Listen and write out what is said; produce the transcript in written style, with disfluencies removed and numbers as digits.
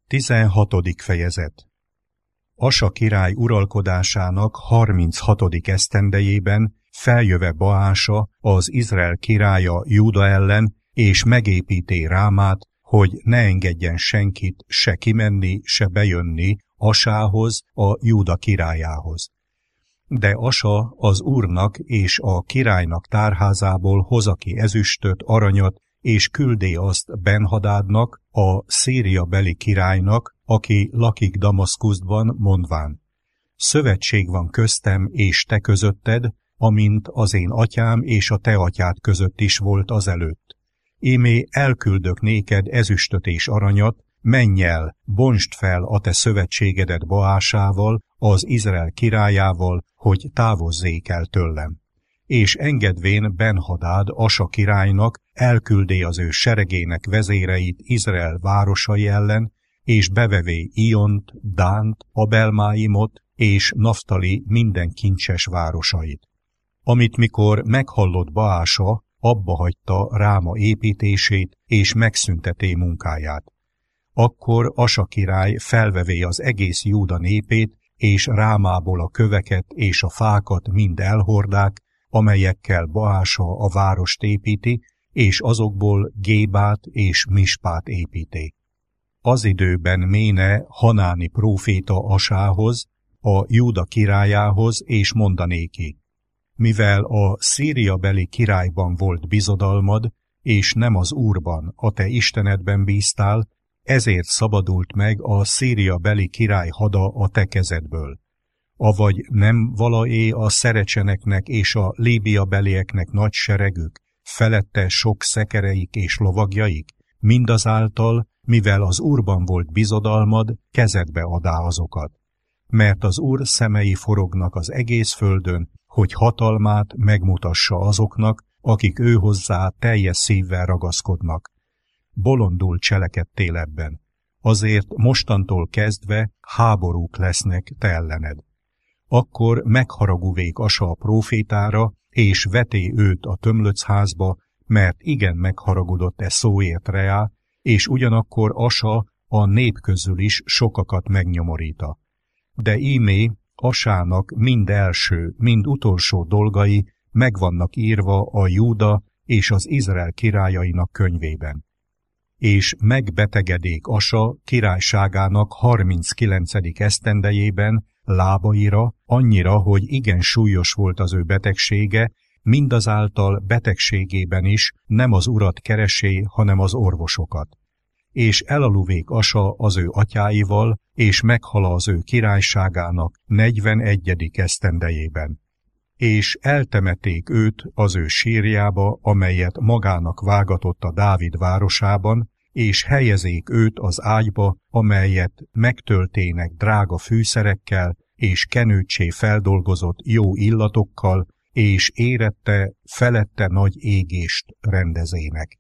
16. fejezet. Asa király uralkodásának 36. esztendejében feljöve Baása, az Izrael királya Júda ellen, és megépíté Rámát, hogy ne engedjen senkit se kimenni, se bejönni Asához, a Júda királyához. De Asa az úrnak és a királynak tárházából hoza ki ezüstöt, aranyat, és küldé azt Ben-Hadádnak, a Szíria beli királynak, aki lakik Damaszkuszban, mondván: szövetség van köztem és te közötted, amint az én atyám és a te atyád között is volt azelőtt. Ímé elküldök néked ezüstöt és aranyat, menj el, bontsd fel a te szövetségedet Baásával, az Izrael királyával, hogy távozzék el tőlem. És engedvén Ben-Hadád Asa királynak elküldé az ő seregének vezéreit Izrael városai ellen, és bevevé Iont, Dánt, Abelmáimot és Naftali minden kincses városait. Amit mikor meghallott Baása, abba hagyta Ráma építését, és megszünteté munkáját. Akkor Asa király felvevé az egész Júda népét, és Rámából a köveket és a fákat mind elhordák, amelyekkel Baása a várost építi, és azokból Gébát és Mispát építi. Az időben Méne Hanáni próféta Asához, a Júda királyához, és mondanéki: mivel a Szíria beli királyban volt bizodalmad, és nem az Úrban, a te Istenedben bíztál, ezért szabadult meg a Szíria beli király hada a te kezedből. Avagy nem valaé a szerecseneknek és a Líbia belieknek nagy seregük, felette sok szekereik és lovagjaik, mindazáltal, mivel az Úrban volt bizodalmad, kezedbe adá azokat. Mert az Úr szemei forognak az egész földön, hogy hatalmát megmutassa azoknak, akik őhozzá teljes szívvel ragaszkodnak. Bolondul cselekedtél ebben, azért mostantól kezdve háborúk lesznek te ellened. Akkor megharagúvék Asa a prófétára, és veté őt a tömlöcházba, mert igen megharagudott szóért reá, és ugyanakkor Asa a nép közül is sokakat megnyomorítja. De ímé Asának mind első, mind utolsó dolgai megvannak írva a Júda és az Izrael királyainak könyvében. És megbetegedék Asa királyságának 39. esztendejében lábaira, annyira, hogy igen súlyos volt az ő betegsége, mindazáltal betegségében is nem az urat keresé, hanem az orvosokat. És elaluvék Asa az ő atyáival, és meghal az ő királyságának 41. esztendejében. És eltemették őt az ő sírjába, amelyet magának vágatott a Dávid városában, és helyezék őt az ágyba, amelyet megtöltének drága fűszerekkel, és kenőccsé feldolgozott jó illatokkal, és érette, felette nagy égést rendezének.